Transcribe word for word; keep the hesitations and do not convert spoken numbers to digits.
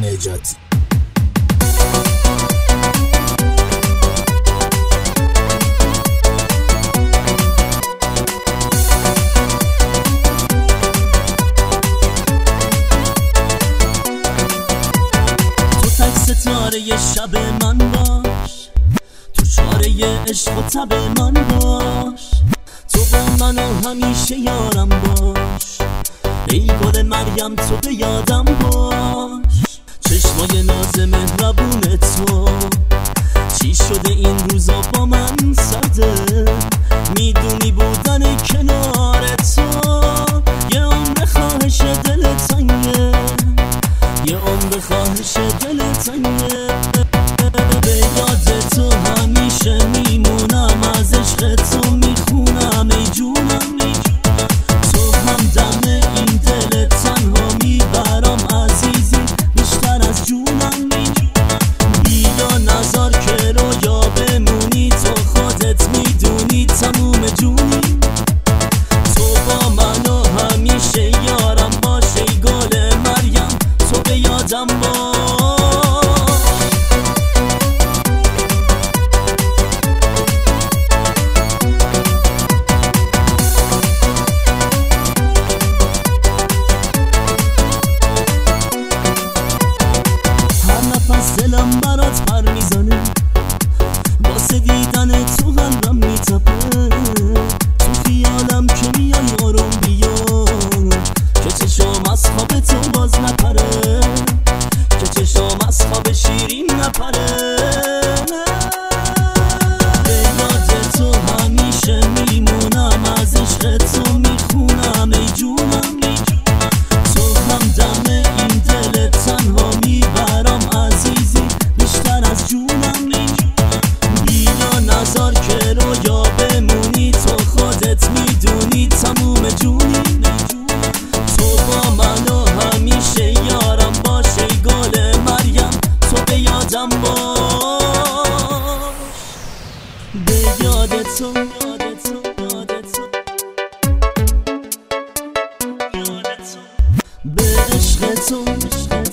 نجاتی. ستاره شب من باش، تو چاره عشق و تب من باش، تو با من و همیشه یارم باش، ای گل مریم تو به یادم باش. چشمای ناز مهربون تو چی شده این روزا با من سرده، میدونی بودن کنار تو یه عمر خواهش دل تنگه، یه عمر خواهش دل تنگه. به یاد تو همیشه میمونم، از عشق تو میخونم ای جونم، تو هم دم این دل تنها میبرم عزیزی بیشتر از جونم. بیا نظر که رویا بمونی، تو خودت میدونی تموم جونی، تو با من و همیشه یارم باش، ای گل مریم تو به یادم باش. هر نفس دلم برات پر میزنه، واسه دیدن تو قلبم میتپه، تو خیالم که میای آروم بیا، که چشم از خواب تو باز نپره، که چشم از خواب شیرین نپره. به یاد تو همیشه میمونم، از عشق تو میخونم ای جونم، تو هم دم این دل تنها میبرم عزیزی بیشتر از جونم. بیا نظر که رویا بمونی، تو خودت میدونی تموم جونی، تو با من و همیشه یارم باش، ای گل مریم تو به یادم باش. به یاد تو، یاد تو، یاد تو، یاد تو، به عشق تو، عشق